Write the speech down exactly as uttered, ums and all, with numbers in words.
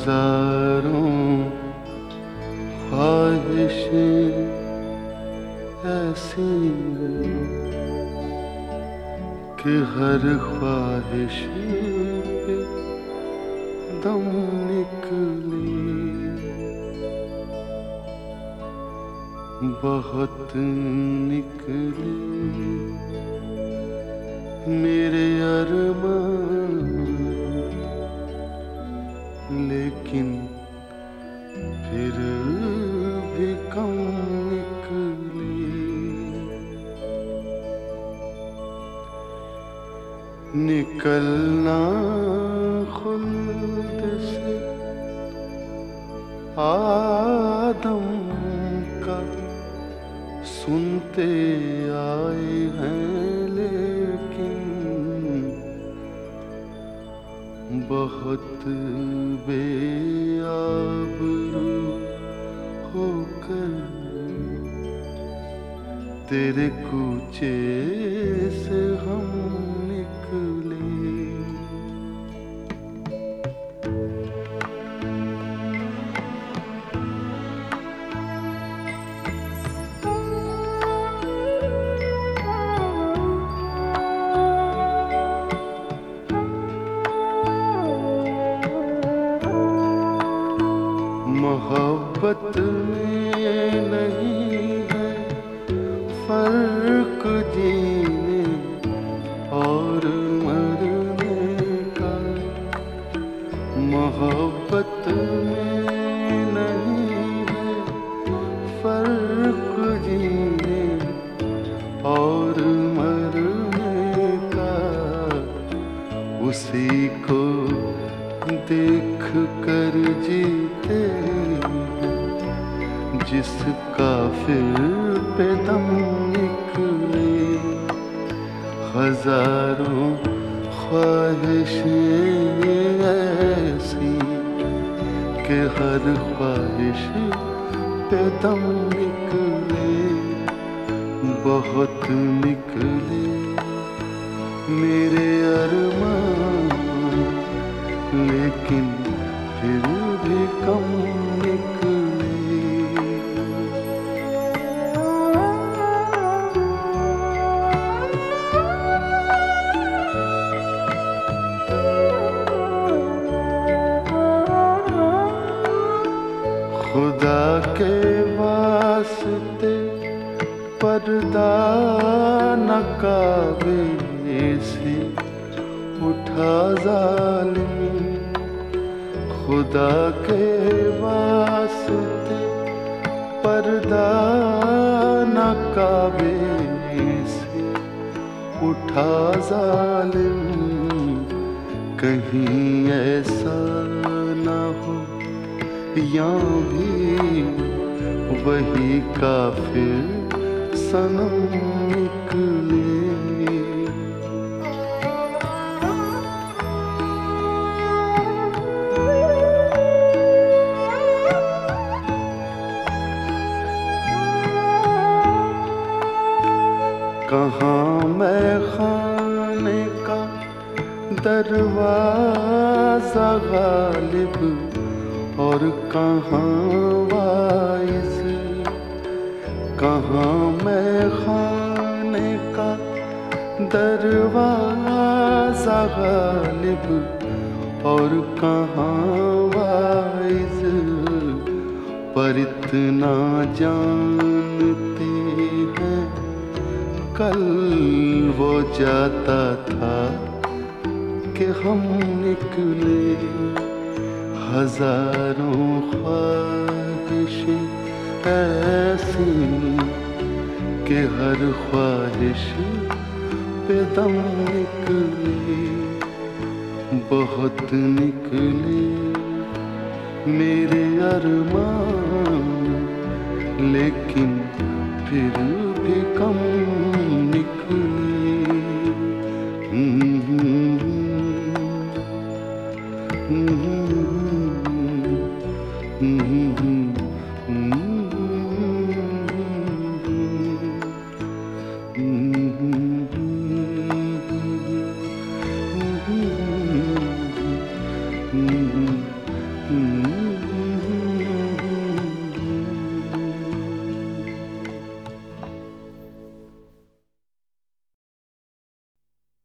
हजारों ख्वाहिशें ऐसी कि हर ख्वाहिश पे दम निकली, बहुत निकली मेरे अरमान, लेकिन फिर भी कम निकली। निकलना खुल्द से आदम का सुनते आए हैं, लेकिन बहुत बेआबरू होकर तेरे कूचे से हम निकले। मोहब्बत में नहीं है फर्क जीने और मरने का, मोहब्बत में नहीं है फर्क जीने और मरने का। उसी को देख कर जीते जिसका फिर पे दम निकले। हजारों ख्वाहिशें ऐसी कि हर ख्वाहिश पे दम निकले, बहुत निकले मेरे अरमान, लेकिन फिर भी कम निकले। खुदा के वास्ते पर्दा नकाबे से उठा जालिम, खुदा के वास्ते पर्दा नकाबे से उठा जालिम। कहीं ऐसा ना हो या भी वही काफिर सनम निकले। कहाँ मैं खाने का दरवाजा गालिब और कहाँ वाइज, कहाँ मैं खाने का दरवाजा गालिब और कहाँ वाइज। पर इतना जानते हैं कल वो जाता था कि हम निकले। हजारों ख्वाहिशें ऐसी कि हर ख्वाहिश पे दम निकले, बहुत निकले मेरे अरमान, लेकिन फिर भी कम निकले।